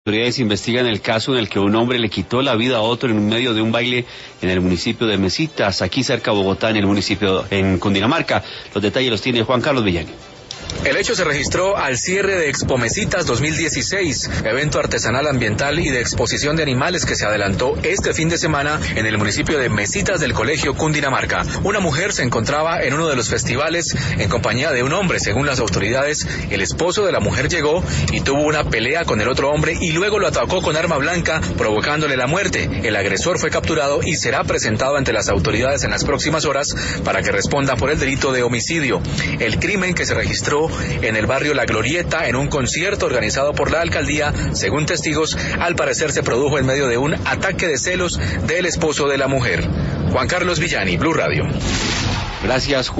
Autoridades investigan el caso en el que un hombre le quitó la vida a otro en medio de un baile en el municipio de Mesitas, aquí cerca de Bogotá, en el municipio en Cundinamarca. Los detalles los tiene Juan Carlos Villani. El hecho se registró al cierre de Expo Mesitas 2016, evento artesanal ambiental y de exposición de animales que se adelantó este fin de semana en el municipio de Mesitas del Colegio Cundinamarca. Una mujer se encontraba en uno de los festivales en compañía de un hombre. Según las autoridades, el esposo de la mujer llegó y tuvo una pelea con el otro hombre y luego lo atacó con arma blanca, provocándole la muerte. El agresor fue capturado y será presentado ante las autoridades en las próximas horas para que responda por el delito de homicidio. El crimen, que se registró en el barrio La Glorieta en un concierto organizado por la alcaldía, según testigos, al parecer se produjo en medio de un ataque de celos del esposo de la mujer. Juan Carlos Villani, Blue Radio. Gracias, Juan.